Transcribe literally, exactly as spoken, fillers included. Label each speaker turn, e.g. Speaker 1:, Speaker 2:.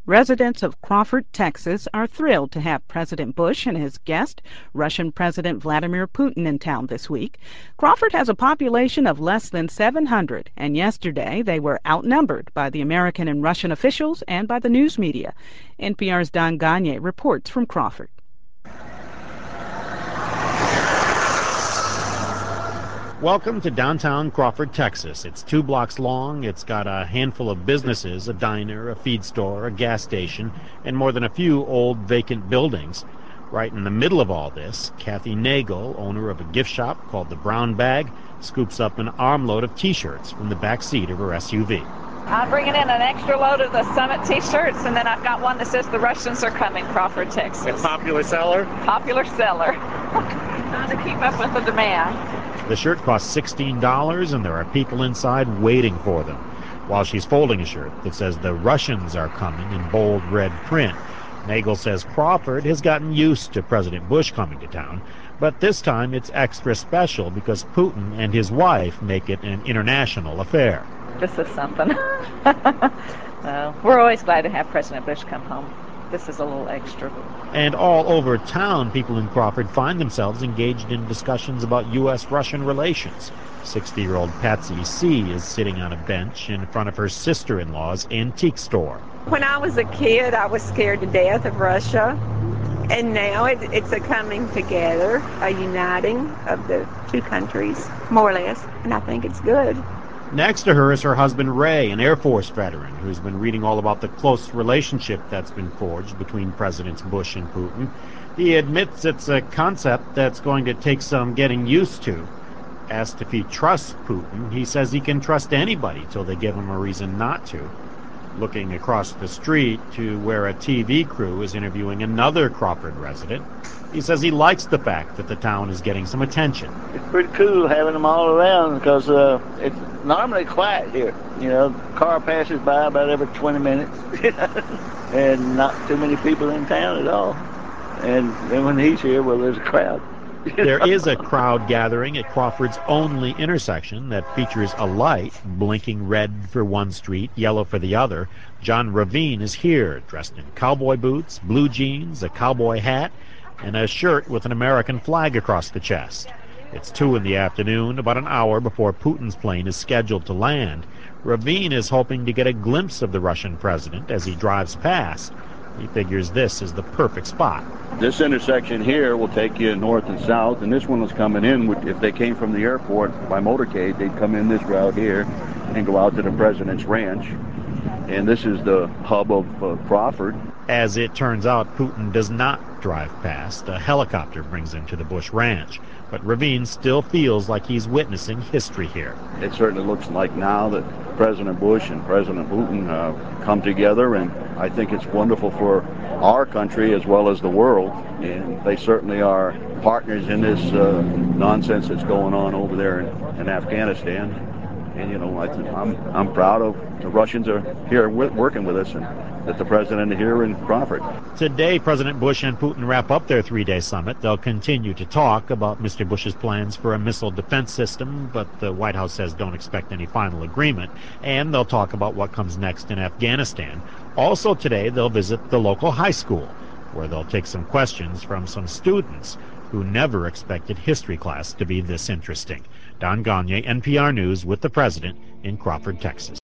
Speaker 1: Residents of Crawford, Texas are thrilled to have President Bush and his guest, Russian President Vladimir Putin, in town this week. Crawford has a population of less than seven hundred, and yesterday they were outnumbered by the American and Russian officials and by the news media. N P R's Don Gagne reports from Crawford.
Speaker 2: Welcome to downtown Crawford, Texas. It's two blocks long. It's got a handful of businesses, a diner, a feed store, a gas station, and more than a few old vacant buildings. Right in the middle of all this, Kathy Nagel, owner of a gift shop called the Brown Bag, scoops up an armload of T-shirts from the back seat of her S U V.
Speaker 3: I'm bringing in an extra load of the Summit T-shirts, and then I've got one that says the Russians are coming, Crawford, Texas.
Speaker 4: A popular seller?
Speaker 3: Popular seller. Trying to keep up with the demand.
Speaker 2: The shirt costs sixteen dollars, and there are people inside waiting for them. While she's folding a shirt that says the Russians are coming in bold red print, Nagel says Crawford has gotten used to President Bush coming to town, but this time it's extra special because Putin and his wife make it an international affair.
Speaker 3: This is something. uh, we're always glad to have President Bush come home. This is a little extra.
Speaker 2: And all over town, people in Crawford find themselves engaged in discussions about U S Russian relations. sixty-year-old Patsy C. is sitting on a bench in front of her sister-in-law's antique store.
Speaker 5: When I was a kid, I was scared to death of Russia. And now it, it's a coming together, a uniting of the two countries, more or less. And I think it's good.
Speaker 2: Next to her is her husband Ray, an Air Force veteran who's been reading all about the close relationship that's been forged between Presidents Bush and Putin. He admits it's a concept that's going to take some getting used to. Asked if he trusts Putin, he says he can trust anybody till they give him a reason not to. Looking across the street to where a T V crew is interviewing another Crawford resident, he says he likes the fact that the town is getting some attention.
Speaker 6: It's pretty cool having them all around because uh, it's normally quiet here. You know, car passes by about every twenty minutes, and not too many people in town at all. And then when he's here, well, there's a crowd.
Speaker 2: There is a crowd gathering at Crawford's only intersection that features a light blinking red for one street, yellow for the other. John Ravine is here, dressed in cowboy boots, blue jeans, a cowboy hat, and a shirt with an American flag across the chest. It's two in the afternoon, about an hour before Putin's plane is scheduled to land. Ravine is hoping to get a glimpse of the Russian president as he drives past. He figures this is the perfect spot.
Speaker 7: This intersection here will take you north and south, and this one was coming in. If they came from the airport by motorcade, they'd come in this route here and go out to the president's ranch. And this is the hub of uh, Crawford.
Speaker 2: As it turns out, Putin does not drive past. A helicopter brings him to the Bush ranch. But Ravine still feels like he's witnessing history here.
Speaker 7: It certainly looks like now that President Bush and President Putin uh, come together, and I think it's wonderful for our country as well as the world. And they certainly are partners in this uh, nonsense that's going on over there in, in Afghanistan. And, you know, I th- I'm, I'm proud of the Russians are here w- working with us, and that the president is here in Crawford.
Speaker 2: Today, President Bush and Putin wrap up their three-day summit. They'll continue to talk about Mister Bush's plans for a missile defense system, but the White House says don't expect any final agreement. And they'll talk about what comes next in Afghanistan. Also today, they'll visit the local high school, where they'll take some questions from some students who never expected history class to be this interesting. Don Gagne, N P R News, with the president in Crawford, Texas.